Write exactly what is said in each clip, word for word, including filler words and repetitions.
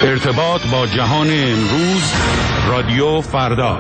ارتباط با جهان امروز، رادیو فردا.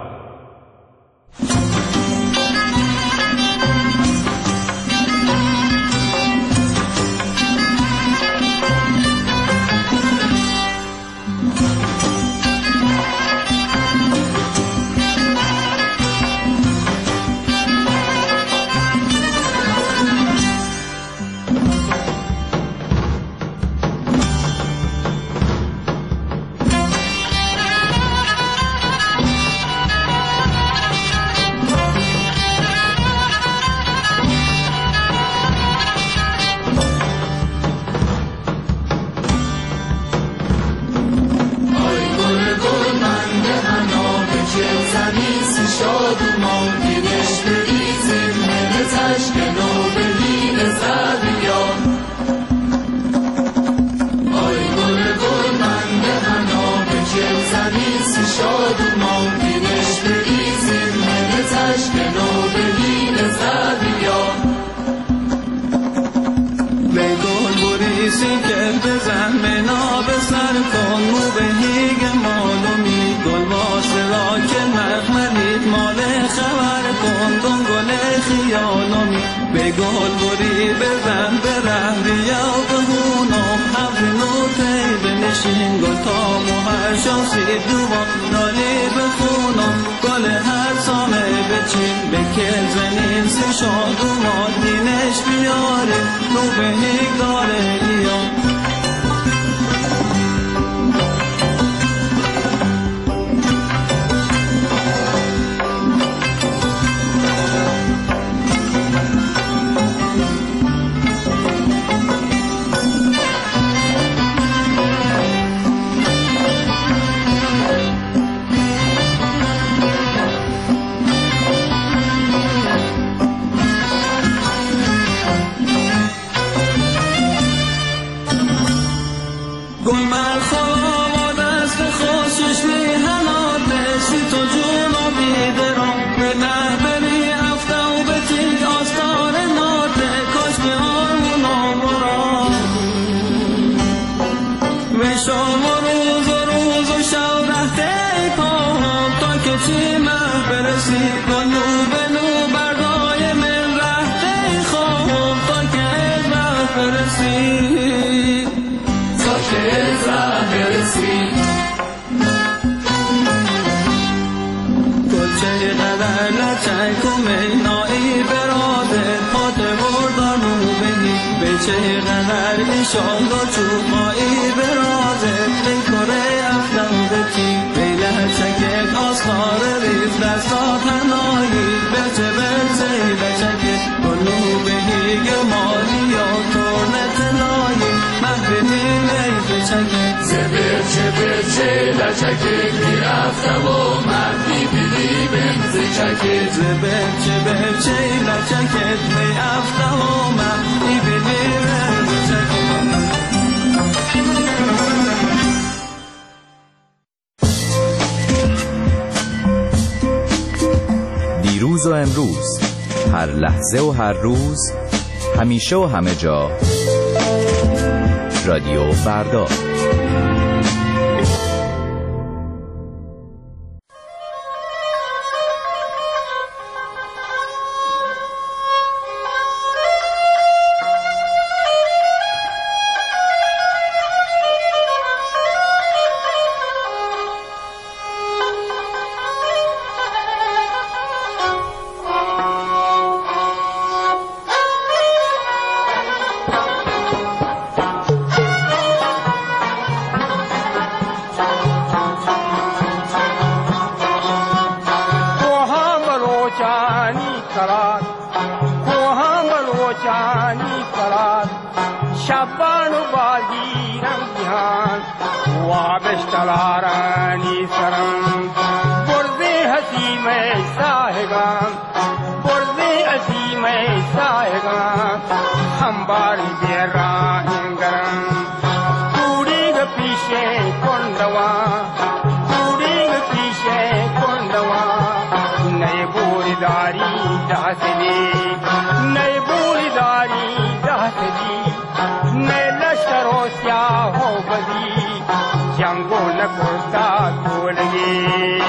دیروز و امروز، هر لحظه و هر روز، همیشه و همه جا، رادیو فردا. جنگو نکرتا دولگی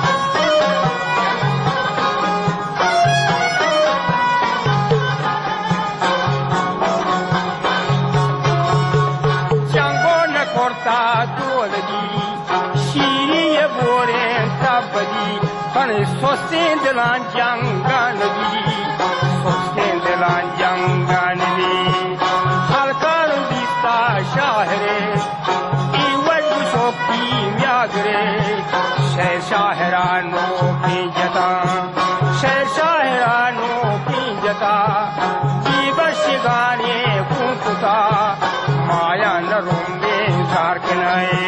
جنگو نکرتا دولگی شیری بورین تبدی پن سوستین دلان جنگانگی سوستین دلان جنگانگی حلقان بیستا شاہرے ایوج شوکی میاگرے شہر شاہرانو کی جتا شہر شاہرانو کی جتا دیبشگانے کونکتا مایا نرومبے زارکنائے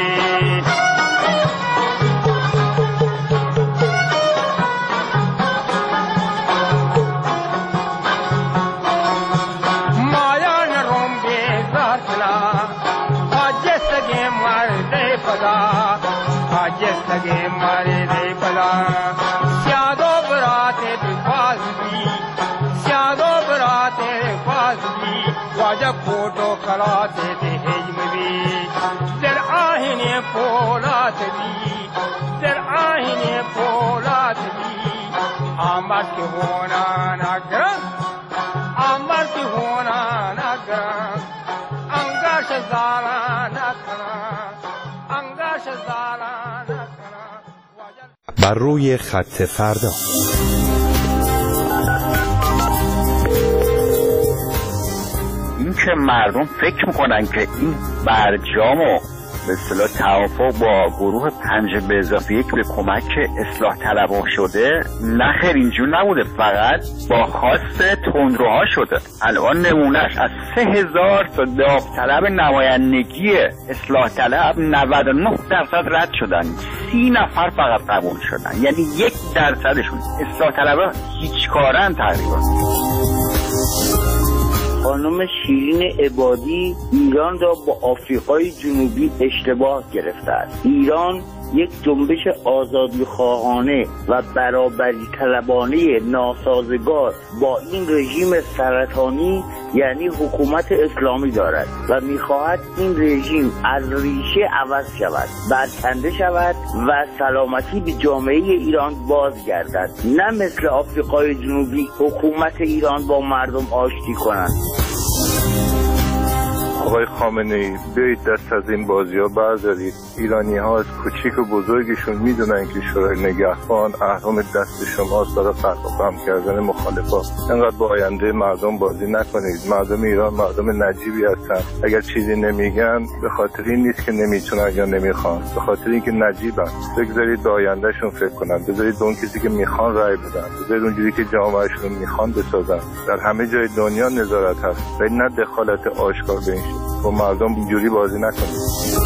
جس لگے مارے دے پلا سیادو براتے فاضلی سیادو براتے فاضلی واجب فوٹو کراتے تھے ہجم بھی در آہنے پولات بھی در آہنے پولات بھی آمد کی ہونا نگرن آمد کی ہونا نگرن انگاش زارا نکنن انگاش زارا بر روی خط فردا. این که مردم فکر میکنن که این برجامو به اصطلاح توافق با گروه پنج به اضافه یک به کمک اصلاح طلبها شده، نه خیر اینجور نبوده، فقط با خواست تندروها شده. الان نمونهش از سه هزار تا داوطلب نمایندگی اصلاح طلب نود و نه درصد رد شدن، سی نفر فقط قبول شدن، یعنی یک درصدشون اصلاح طلبها هیچ کارن تقریبا. خانم شیرین عبادی ایران را با آفریقای جنوبی اشتباه گرفته است. ایران یک جنبش آزادی خواهانه و برابری طلبانه ناسازگار با این رژیم سرطانی یعنی حکومت اسلامی دارد و می‌خواهد این رژیم از ریشه عوض شود، برکنده شود و سلامتی به جامعه ایران بازگردد، نه مثل آفریقای جنوبی حکومت ایران با مردم آشتی کنند. آقای خامنه‌ای بیایید دست از این بازی ها بردارید. ایرانی ها از کوچیک و بزرگشون میدونن که شورای نگهبان اهرم دست شماست برای فرق کردن مخالفا. انقدر با آینده مردم بازی نکنید. مردم ایران مردم نجیبی هستن. اگر چیزی نمیگن به خاطر این نیست که نمیتونن یا نمیخوان، به خاطر اینکه نجیبن. بگذارید به آیندهشون فکر کنن، بذارید اون کسی که میخوان رای بدن، بذارید اونجوری که جامعهشون میخوان بسازن. در همه جای دنیا نظارت هست ولی نه دخالت آشکار به این با مردم اینجوری بازی نکنید.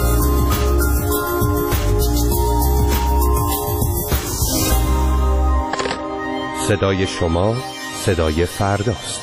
صدای شما صدای فرداست.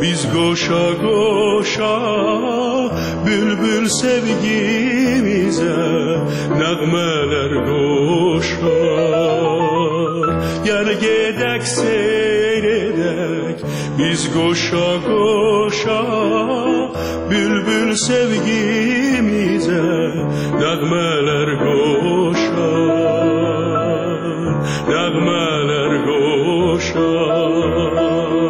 Biz goşa goşa bülbül sevgimize nəğmələr qoşar. Gel gedək seyredək biz goşa goşa bülbül sevgimize nəğmələr qoşar, nəğmələr qoşar.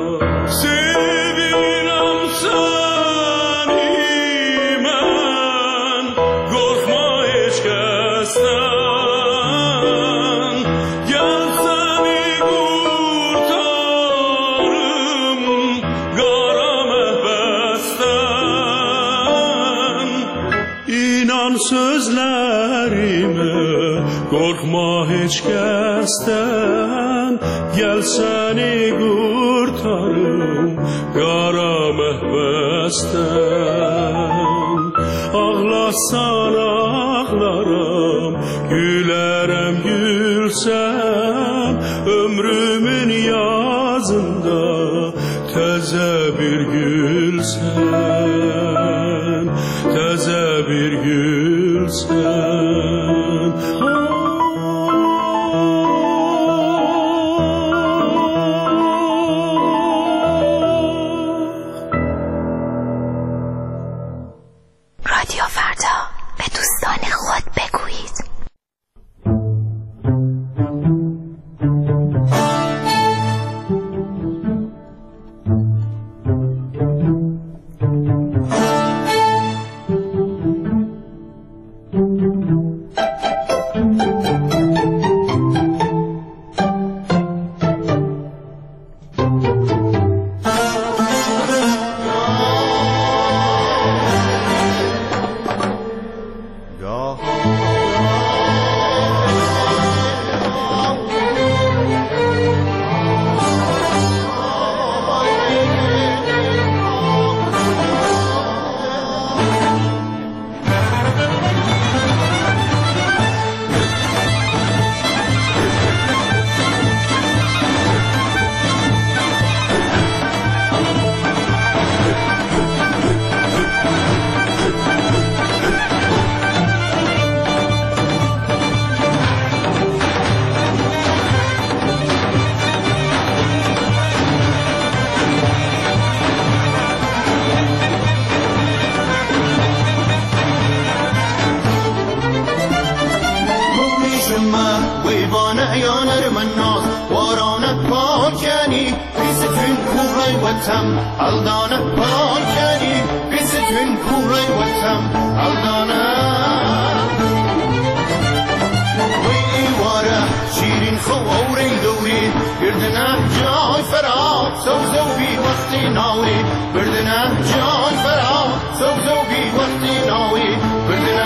Sözlerime korkma hiç kəsdən, gel seni kurtarım qara məhbəsdən. Ağlasan ağlaram, gülərəm gülsəm, ömrümün yazında təzə bir gülsəm, təzə bir gülsəm. رادیو فردا به دوستان خود بگویید. Aldana pakani bizitin kuray vatam Aldana Vay vara şirin khawri dawri girdna jay farab sawzawi waqti nawi girdna jay farab sawzawi waqti nawi girdna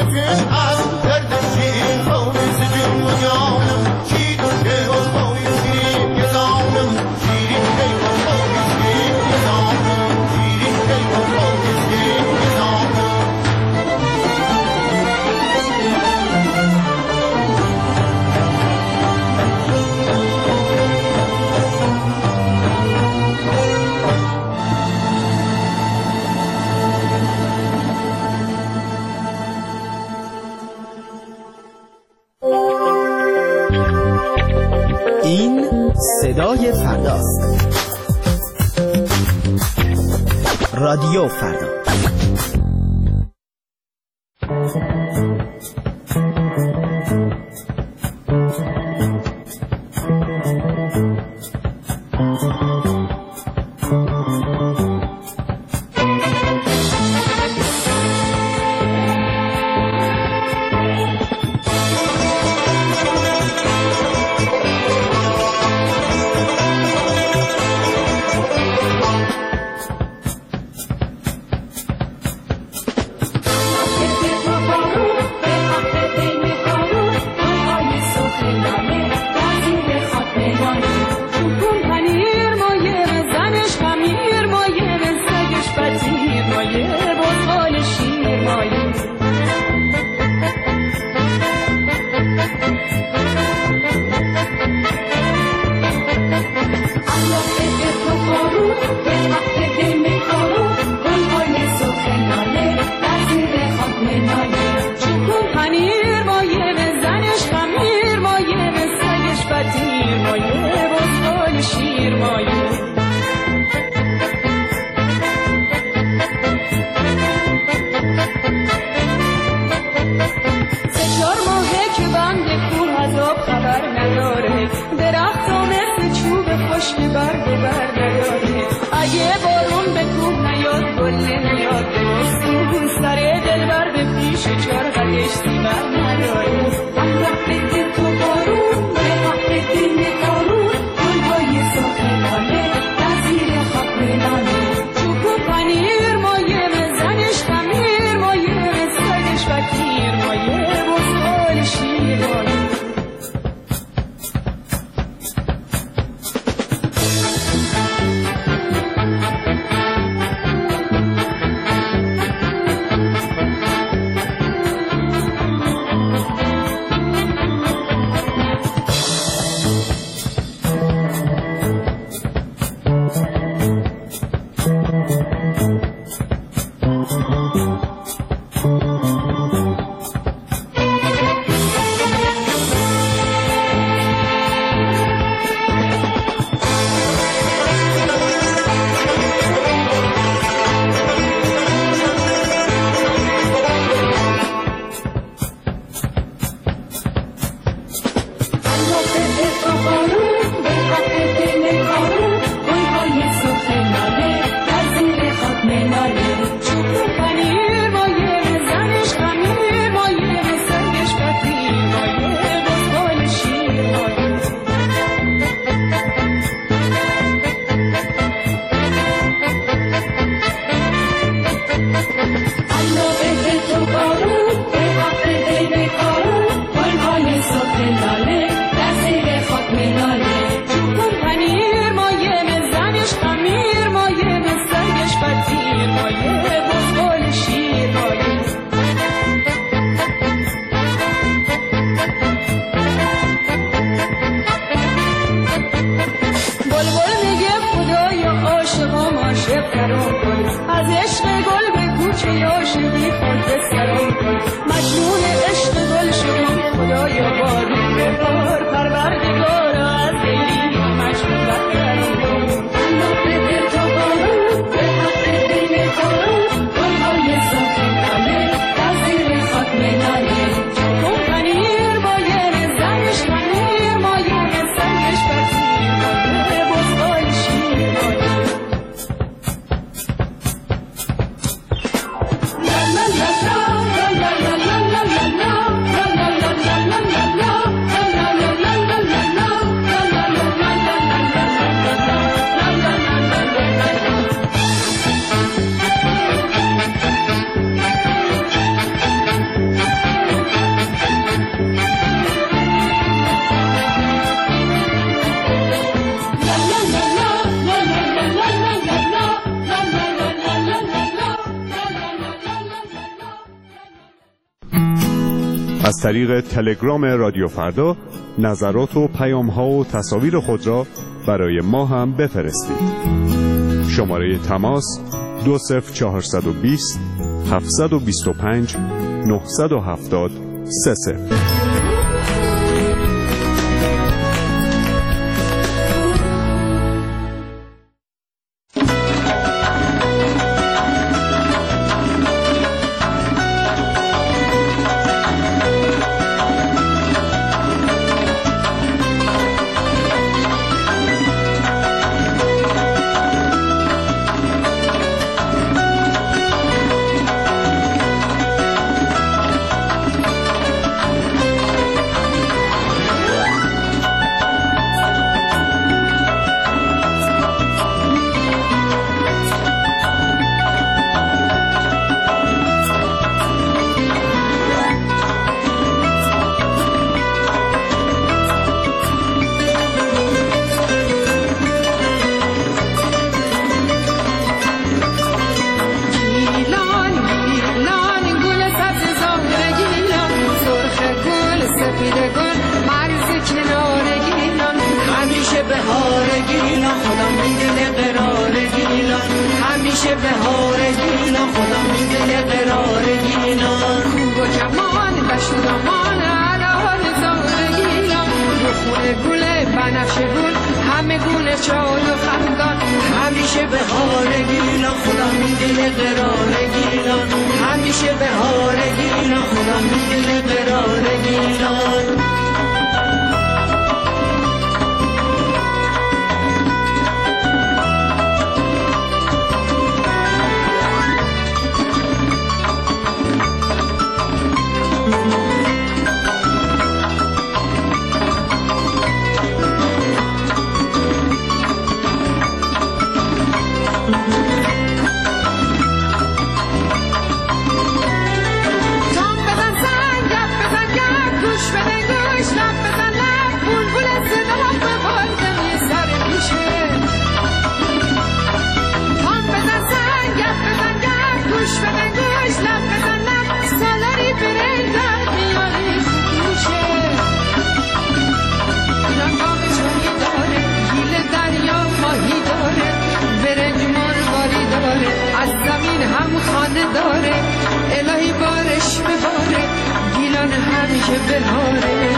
Oh, این صدای فرداست. رادیو فردا. از طریق تلگرام رادیو فردا نظرات و پیام‌ها و تصاویر خود را برای ما هم بفرستید. شماره تماس دو صفر چهارصد و بیست هفتصد و بیست و پنج نهصد و هفتاد سه صفر. همیشه بهار گیلان خدا میده قرار گیلان کوه و کمان دشت و دامان علال زار گیلان رو خونه گله بنفشه گل همه گونه چای و خندان همیشه بهار گیلان خدا میده قرار گیلان همیشه بهار گیلان خدا میده قرار گیلان داره الهی بارش بباره گیلان همیشه بهاره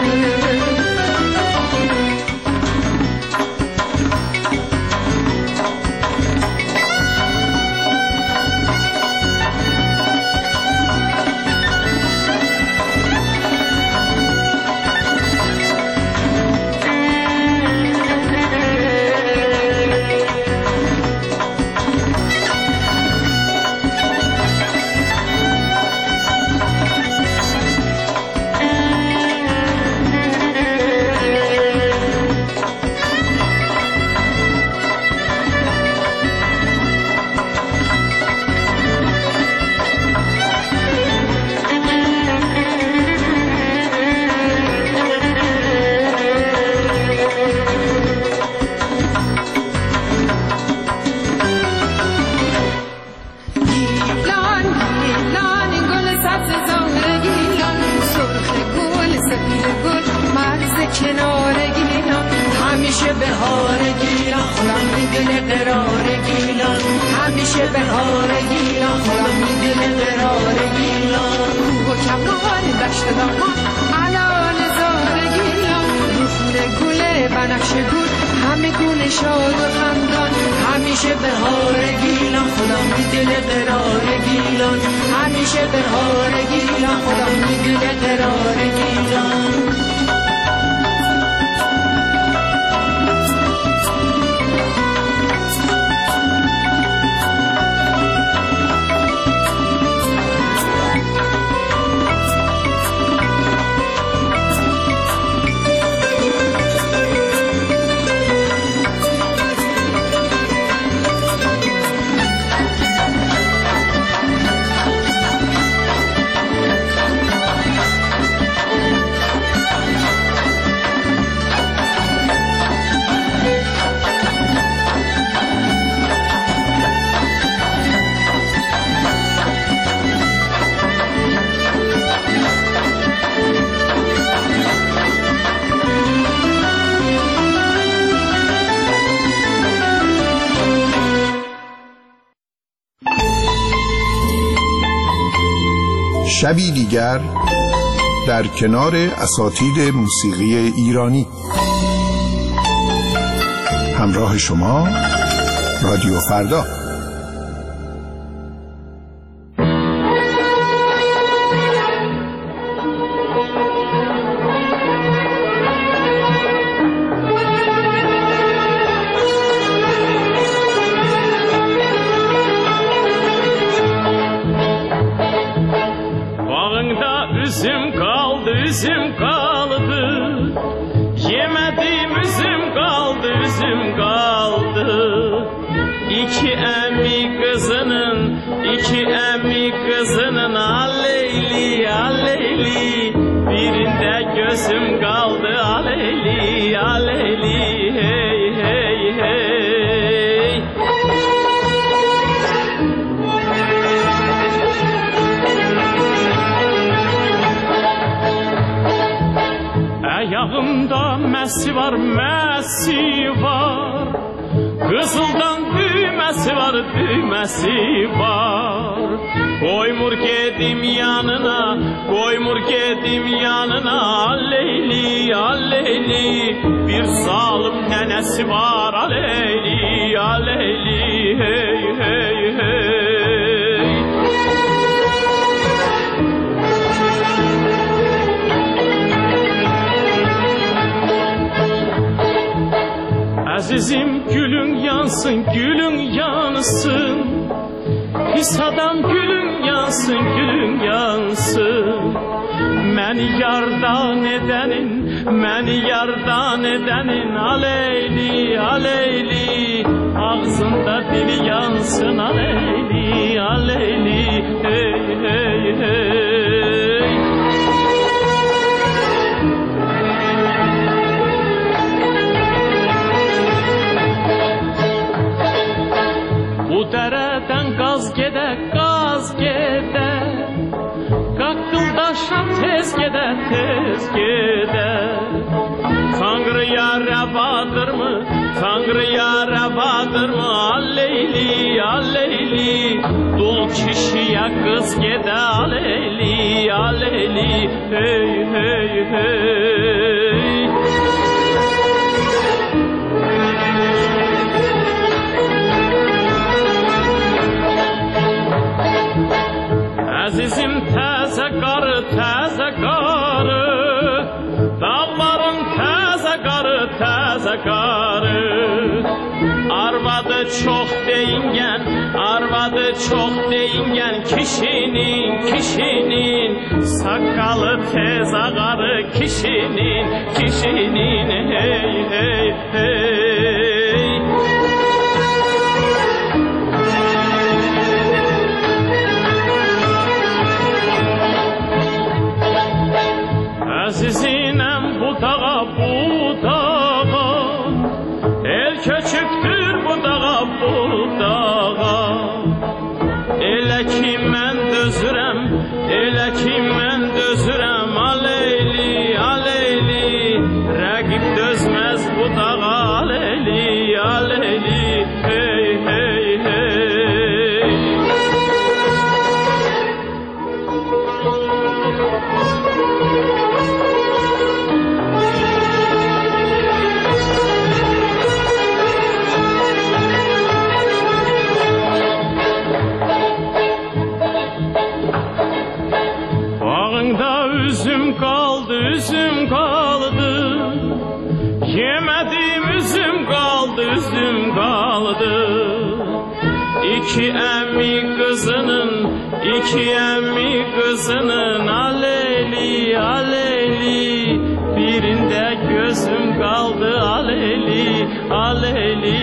شبی دیگر در کنار اساتید موسیقی ایرانی همراه شما رادیو فردا. Ayağımda mesi var, mesi var, kızıldan düğme Nəməsi var, düyməsi var. Qoymur gedim yanına, qoymur gedim yanına. Aleyli, aleyli, bir zalım nənəsi var. Aleyli, aleyli, hey, hey, hey. Azizim gülün yansın, gülün yansın. Pis adam gülün yansın, gülün yansın. Məni yardan edənin, məni yardan edənin. Aleyli, aleyli, ağzında dili yansın. Aleyli, aleyli, hey, hey, hey. Bu dərədən qaz gedək, qaz gedək. Qaqqıldaşan tez gedək, tez gedək. Tanrıya rəvadırmı, Tanrıya rəvadırmı? Aleyli, aleyli, dul kişiyə qız gedə. Aleyli, aleyli, hey, hey, hey. Əzizim təzə qarı, təzə qarı. Dağların təzə qarı, təzə qarı. Arvadı çox deyingən, arvadı çox deyingən. Kişinin, kişinin saqqalı tez ağarı. Kişinin, kişinin, hey, hey, hey. Əzizinem bu dağa, bu dağa. El köçüktür bu dağa, bu dağa. Elə ki mən dözürəm, elə ki mən dözürəm. Aleyli, aleyli, rəqib dözməz bu dağa. Aleyli, aleyli, hey, hey, hey. Üzüm kaldı, üzüm kaldı. Yemedim üzüm kaldı, üzüm kaldı. İki emmi kızının, iki emmi kızının. Aleyli, aleyli, birinde gözüm kaldı. Aleyli, aleyli,